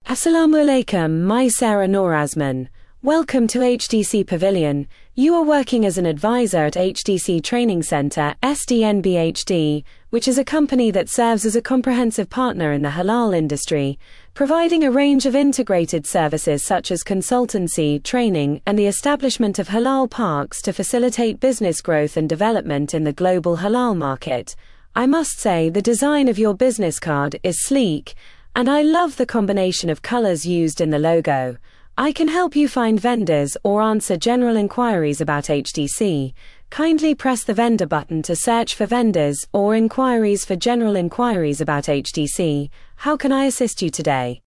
Assalamu alaikum, my Sarah Norazman. Welcome to HDC Pavilion. You are working as an advisor at HDC Training Center, SDNBHD, which is a company that serves as a comprehensive partner in the halal industry, providing a range of integrated services such as consultancy, training, and the establishment of halal parks to facilitate business growth and development in the global halal market. I must say the design of your business card is sleek, and I love the combination of colors used in the logo. I can help you find vendors or answer general inquiries about HDC. Kindly press the vendor button to search for vendors or inquiries for general inquiries about HDC. How can I assist you today?